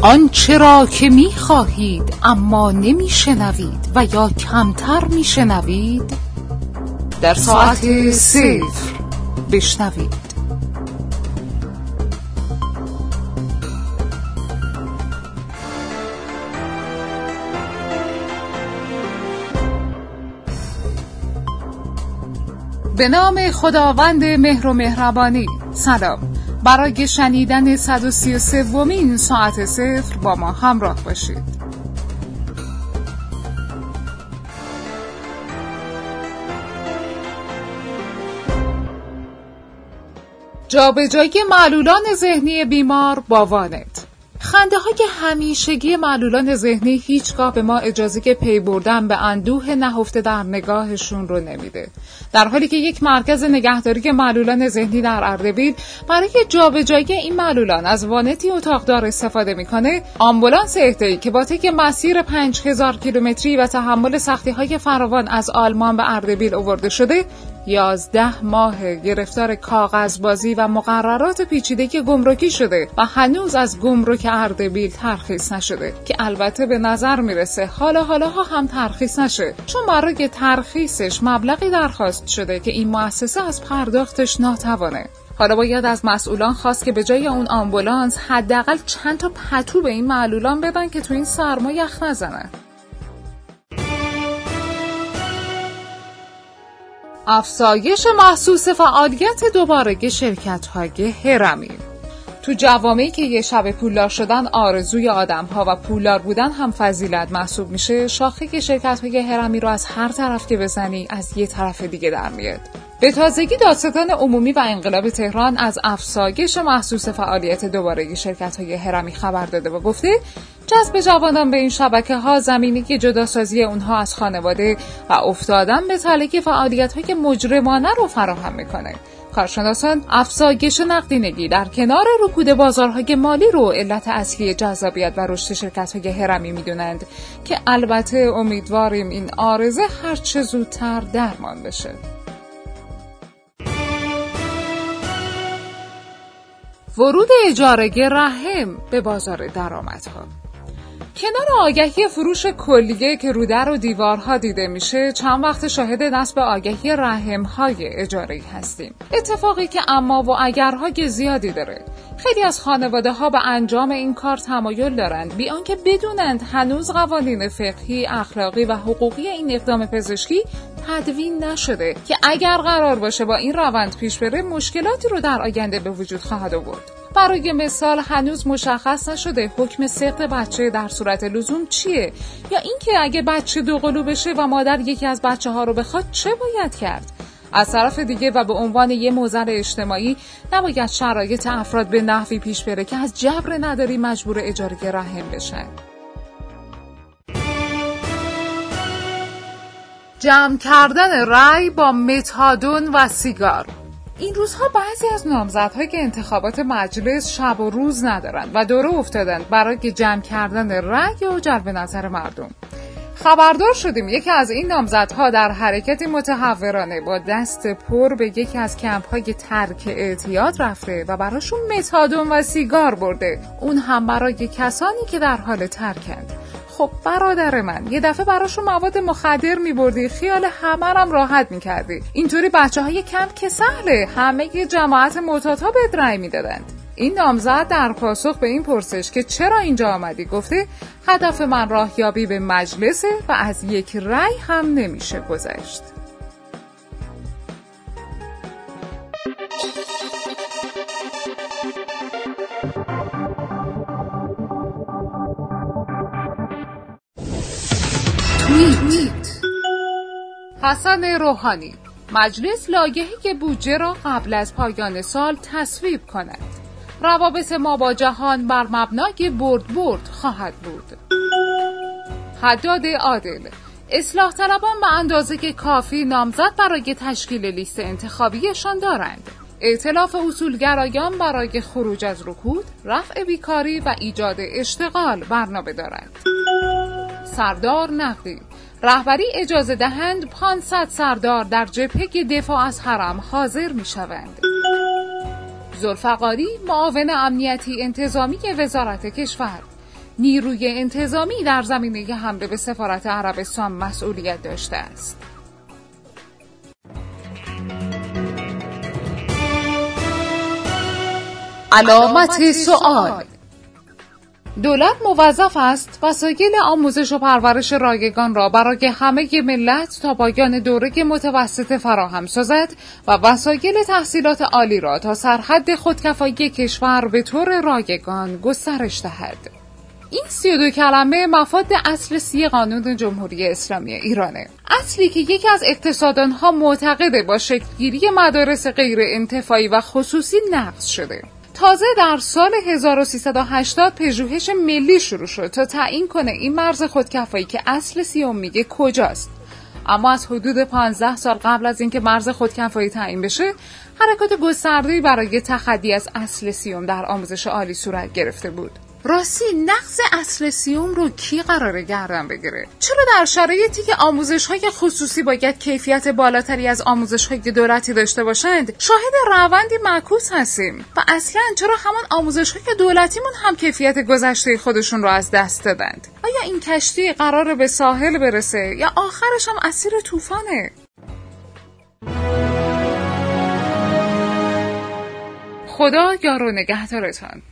آنچه را که می‌خواهید اما نمی‌شنوید و یا کمتر می‌شنوید در ساعت 0 بشنوید. به نام خداوند مهر و مهربانی. سلام. برای شنیدن 133مین ساعت 0 با ما همراه باشید. جابجایی معلولان ذهنی بیمار با وانت. خنده‌های همیشگی معلولان ذهنی هیچگاه به ما اجازه پی بردن به اندوه نهفته در نگاهشون رو نمیده. در حالی که یک مرکز نگهداری معلولان ذهنی در اردبیل برای جابجایی این معلولان از وانتی اتاقدار استفاده میکنه، آمبولانس اهدایی که با طی مسیر 5000 کیلومتری و تحمل سختی‌های فراوان از آلمان به اردبیل آورده شده، 11 ماه گرفتار کاغذبازی و مقررات پیچیده گمرکی شده و هنوز از گمرک اردبیل ترخیص نشده که البته به نظر میرسه حالاها هم ترخیص نشه، چون برای ترخیصش مبلغی درخواست شده که این مؤسسه از پرداختش ناتوانه. حالا باید از مسئولان خواست که به جای اون آمبولانس حداقل چند تا پتو به این معلولان بدن که تو این سرما یخ نزنه. افزایش محسوس فعالیت دوباره شرکت‌های هرمی. تو جوامعی که یه شب پولدار شدن آرزوی آدم‌ها و پولدار بودن هم فضیلت محسوب میشه، شاخه شرکت‌های هرمی رو از هر طرف که بزنی از یه طرف دیگه در میاد. به تازگی دادستان عمومی و انقلاب تهران از افزایش محسوس فعالیت دوباره شرکت‌های هرمی خبر داده و گفته جذب جوانان به این شبکه‌ها زمینه که جداسازی اونها از خانواده و افتادن به تله فعالیت‌های مجرمانه رو فراهم میکنه. کارشناسان افزایش نقدینگی در کنار رکود بازارهای مالی رو علت اصلی جذابیت و رشد شرکت‌های هرمی میدونند که البته امیدواریم این عارضه هرچه زودتر درمان بشه. ورود اجاره‌ی رحم به بازار درآمدها. کنار آگهی فروش کلیه که رو در و دیوارها دیده میشه، چند وقت شاهد نصب آگهی رحم‌های اجاره‌ای هستیم. اتفاقی که اما و اگرهای زیادی داره. خیلی از خانواده‌ها به انجام این کار تمایل دارند، بی آنکه بدونند هنوز قوانین فقهی، اخلاقی و حقوقی این اقدام پزشکی تدوین نشده که اگر قرار باشه با این روند پیش بره مشکلاتی رو در آینده به وجود خواهد آورد. برای مثال هنوز مشخص نشده حکم سقط بچه در صورت لزوم چیه، یا اینکه اگه بچه دوقلو بشه و مادر یکی از بچه‌ها رو بخواد چه باید کرد. از طرف دیگه و به عنوان یه موزل اجتماعی نباید شرایط افراد به نحوی پیش بره که از جبر نداری مجبور اجاره رحم بشن. جمع کردن رأی با متادون و سیگار. این روزها بعضی از نامزدها که انتخابات مجلس شب و روز ندارند و دوره افتادند برای جمع کردن رأی و جلب نظر مردم. خبردار شدیم یکی از این نامزدها در حرکتی متهورانه با دست پر به یکی از کمپ‌های ترک اعتیاد رفته و براشون متادون و سیگار برده، اون هم برای کسانی که در حال ترکند. خب برادر من، یه دفعه براشون مواد مخدر میبردی، خیال همه هم راحت میکردی. اینطوری بچه‌های کمپ که سهله، همه جماعت معتادها بهت رأی میدادند. این نامزد در پاسخ به این پرسش که چرا اینجا آمدی گفته هدف من راهیابی به مجلسه و از یک رأی هم نمیشه گذشت. حسن روحانی: مجلس لایحه بودجه را قبل از پایان سال تصویب کند. روابط ما با جهان بر مبنای برد خواهد بود. حداد عادل: اصلاح طلبان به اندازه که کافی نامزد برای تشکیل لیست انتخابیشان دارند. ائتلاف اصولگرایان برای خروج از رکود، رفع بیکاری و ایجاد اشتغال برنامه دارد. سردار نقدی: رهبری اجازه دهند 500 سردار در جبهه دفاع از حرم حاضر می شوند. ذوالفقاری، معاون امنیتی انتظامی وزارت کشور: نیروی انتظامی در زمینه حمله به سفارت عربستان مسئولیت داشته است. علامت سوال: دولت موظف است وسایل آموزش و پرورش رایگان را برای همه ملت تا پایان دوره متوسط فراهم سازد و وسایل تحصیلات عالی را تا سرحد خودکفایی کشور به طور رایگان گسترش دهد. این 32 کلمه مفاد اصل 30 قانون جمهوری اسلامی ایرانه. اصلی که یکی از اقتصاددانها معتقده با شکلگیری مدارس غیر انتفاعی و خصوصی نقض شده. تازه در سال 1380 پژوهش ملی شروع شد تا تعیین کنه این مرز خودکفایی که اصل 30 میگه کجاست. اما از حدود 15 سال قبل از اینکه مرز خودکفایی تعیین بشه، حرکات گسترده‌ای برای تخطی از اصل 30 در آموزش عالی صورت گرفته بود. راستی نقض اصل 30 رو کی قراره گردن بگیره؟ چرا در شرایطی که آموزش‌های خصوصی باید کیفیت بالاتری از آموزش‌های دولتی داشته باشند، شاهد روندی معکوس هستیم؟ و اصلاً چرا همان آموزش‌های دولتیمون هم کیفیت گذشته خودشون رو از دست دادند؟ آیا این کشتی قراره به ساحل برسه یا آخرش هم اسیر طوفانه؟ خدا یار و نگهدارتان.